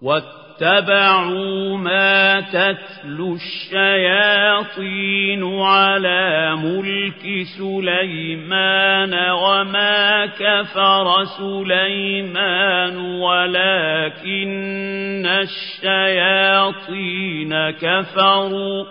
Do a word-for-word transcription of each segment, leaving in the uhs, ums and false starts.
واتبعوا ما تتلو الشياطين على ملك سليمان وما كفر سليمان ولكن الشياطين كفروا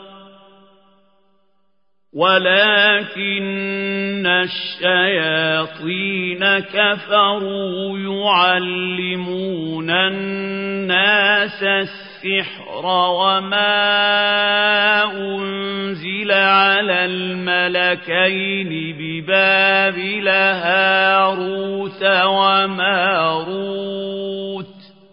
ولكن الشياطين كفروا يعلمون الناس السحر وما أنزل على الملكين ببابل هاروت وماروت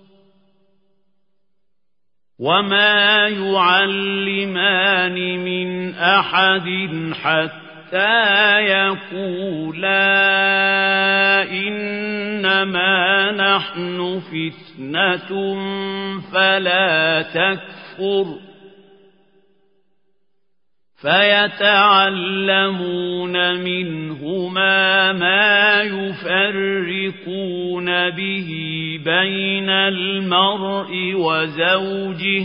وما يعلمان من أحد حتى يقولا إنما نحن فتنة فلا تكفر فيتعلمون منهما ما يفرقون به بين المرء وزوجه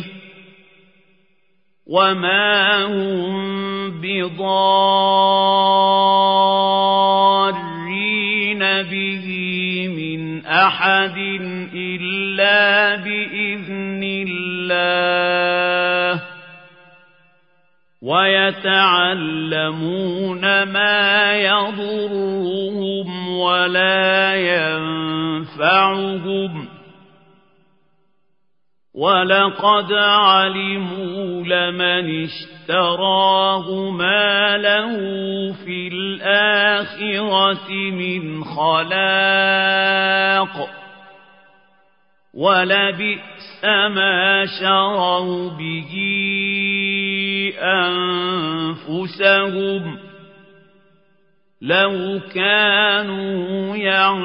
وما هم بضارين به من أحد إلا بإذن الله ويتعلمون ما يضرهم ولا ينفعهم ولقد علموا لمن اشتراه ما له في الآخرة من خلاق ولبئس ما شروا به أنفسهم لو كانوا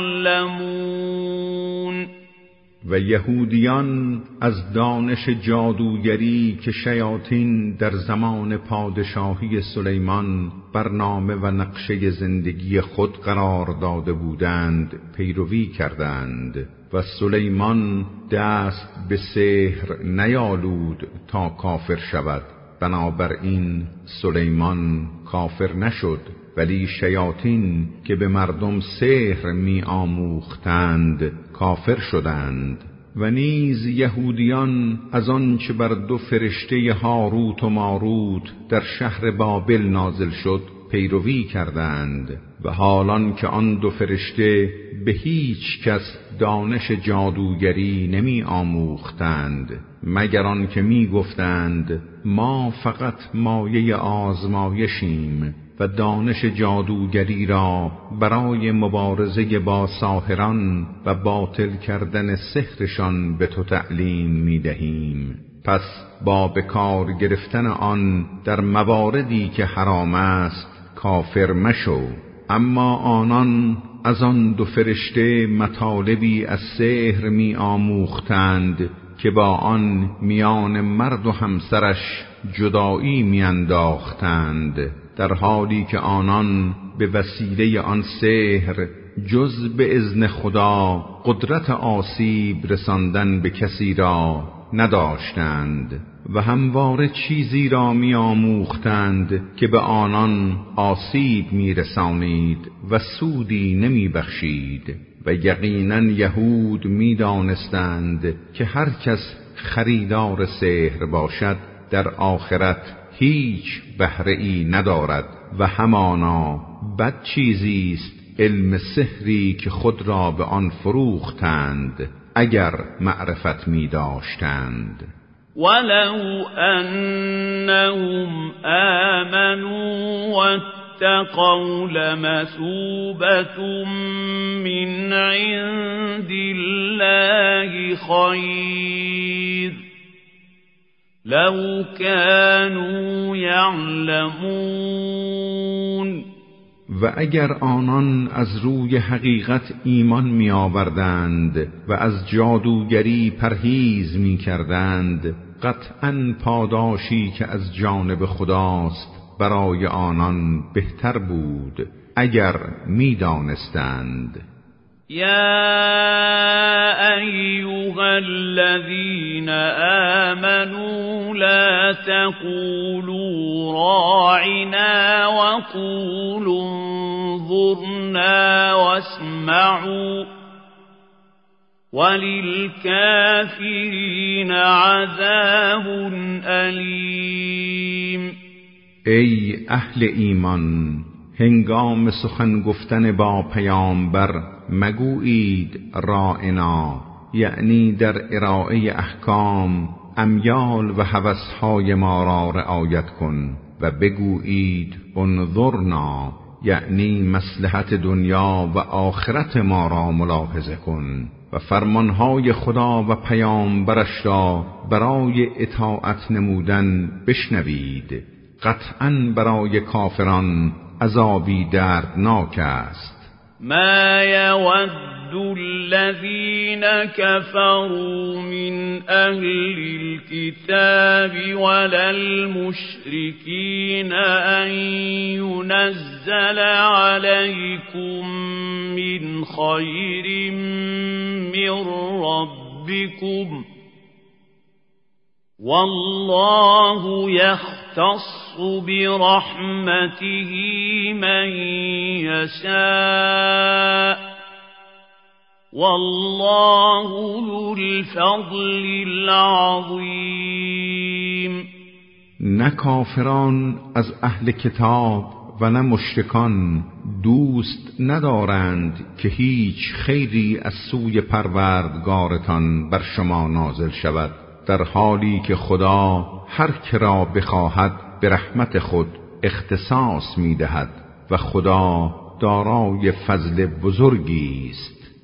يعلمون. و یهودیان از دانش جادوگری که شیاطین در زمان پادشاهی سلیمان برنامه و نقشه زندگی خود قرار داده بودند پیروی کردند و سلیمان دست به سحر نیالود تا کافر شود. بنابراین سلیمان کافر نشد، ولی شیاطین که به مردم سحر می آموختند کافر شدند. و نیز یهودیان از آنچه بر دو فرشته هاروت و ماروت در شهر بابل نازل شد پیروی کردند و حالان که آن دو فرشته به هیچ کس دانش جادوگری نمی آموختند مگر آن که می گفتند ما فقط مایه آزمایشیم و دانش جادوگری را برای مبارزه با ساحران و باطل کردن سحرشان به تو تعلیم می دهیم. پس با بکار گرفتن آن در مواردی که حرام است کافر مشو. اما آنان از آن دو فرشته مطالبی از سحر می آموختند که با آن میان مرد و همسرش جدایی می انداختند، در حالی که آنان به وسیله آن سحر جز به اذن خدا قدرت آسیب رساندن به کسی را نداشتند و همواره چیزی را می آموختند که به آنان آسیب می رسانید و سودی نمی بخشید. و یقینا یهود می دانستند که هر کس خریدار سحر باشد در آخرت هیچ بهره‌ای ندارد و همانا بد چیزی است علم سحری که خود را به آن فروختند اگر معرفت می داشتند. ولو انهم آمنوا واتقوا لمثوبة من عند الله خیر لو كانوا يعلمون. و اگر آنان از روی حقیقت ایمان می آوردند و از جادوگری پرهیز می کردند، قطعاً پاداشی که از جانب خداست برای آنان بهتر بود اگر می دانستند. يا أيها الذين آمنوا لا تقولوا راعنا وقولوا انظرنا واسمعوا وللكافرين عذاب أليم. ای اهل ایمان، هنگام سخن گفتن با پیامبر مگویید راعنا، یعنی در ارائه احکام امیال و هوسهای ما را رعایت کن، و بگویید انظرنا، یعنی مصلحت دنیا و آخرت ما را ملاحظه کن و فرمانهای خدا و پیامبرش را برای اطاعت نمودن بشنوید. قطعاً برای کافران عذابی دردناک است. ما يود الذين كفروا من أهل الكتاب ولا المشركين أن ينزل عليكم من خير من ربكم والله يختص برحمته من يشاء والله ذو الفضل العظیم. نه کافران از اهل کتاب و نه مشرکان دوست ندارند که هیچ خیری از سوی پروردگارتان بر شما نازل شود، در حالی که خدا هر که را بخواهد به رحمت خود اختصاص می‌دهد و خدا دارای فضل بزرگی است.